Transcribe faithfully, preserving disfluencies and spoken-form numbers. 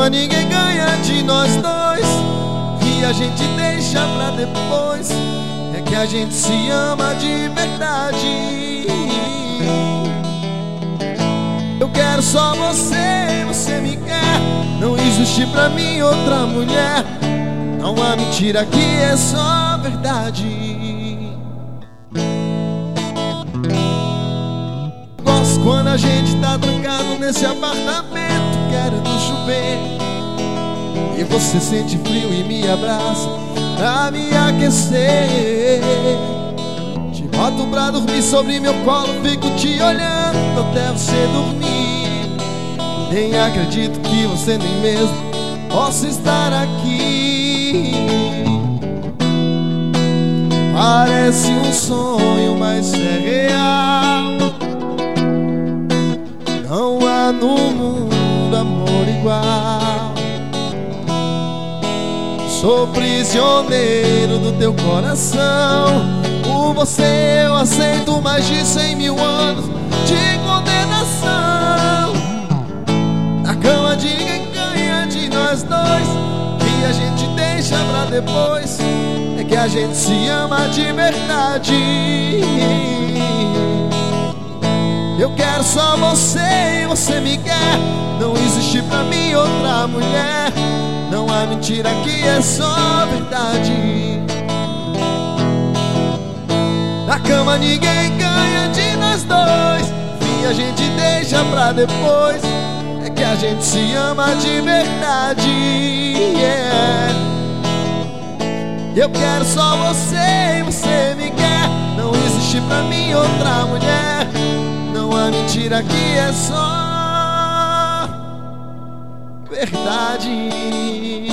cama ninguém ganha de nós dois, e a gente deixa pra depois. É que a gente se ama de verdade. Eu quero só você, você me quer. Não existe pra mim outra mulher. Não há mentira aqui, é só verdade. Gosto quando a gente tá trancado nesse apartamento, querendo chover, e você sente frio e me abraça pra me aquecer. Te boto pra dormir sobre meu colo, fico te olhando até você dormir. Nem acredito que você nem mesmo possa estar aqui. Parece um sonho, mas é real. Não há no mundo amor igual. Sou prisioneiro do teu coração. Por você eu aceito mais de cem mil anos de condenação. Na cama de ninguém ganha de nós dois, que a gente deixa pra depois. É que a gente se ama de verdade. Eu quero só você e você me quer. Não existe pra mim outra mulher. Não há mentira aqui, é só verdade. Na cama ninguém ganha de nós dois, e a gente deixa pra depois. É que a gente se ama de verdade, yeah. Eu quero só você e você me quer. Não existe pra mim outra mulher. Não há mentira aqui, é só verdade.